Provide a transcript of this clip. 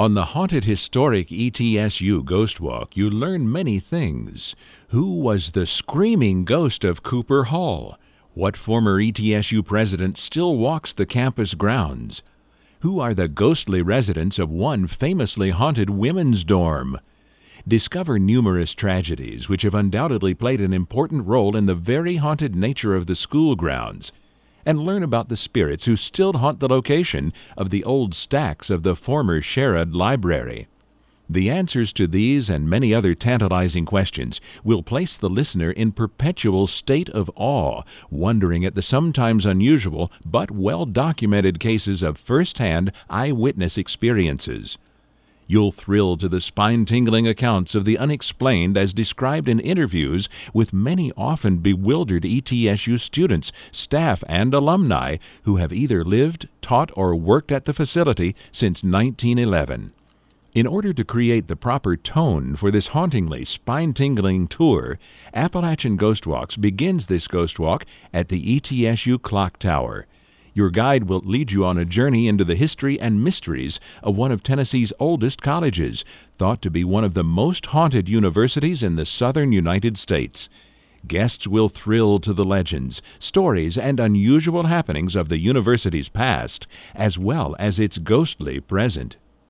On the haunted historic ETSU Ghost Walk, you learn many things. Who was the screaming ghost of Cooper Hall? What former ETSU president still walks the campus grounds? Who are the ghostly residents of one famously haunted women's dorm? Discover numerous tragedies which have undoubtedly played an important role in the very haunted nature of the school grounds, and learn about the spirits who still haunt the location of the old stacks of the former Sherrod Library. The answers to these and many other tantalizing questions will place the listener in perpetual state of awe, wondering at the sometimes unusual but well-documented cases of first-hand eyewitness experiences. You'll thrill to the spine-tingling accounts of the unexplained as described in interviews with many often bewildered ETSU students, staff, and alumni who have either lived, taught, or worked at the facility since 1911. In order to create the proper tone for this hauntingly spine-tingling tour, Appalachian Ghost Walks begins this ghost walk at the ETSU Clock Tower. Your guide will lead you on a journey into the history and mysteries of one of Tennessee's oldest colleges, thought to be one of the most haunted universities in the southern United States. Guests will thrill to the legends, stories, and unusual happenings of the university's past, as well as its ghostly present.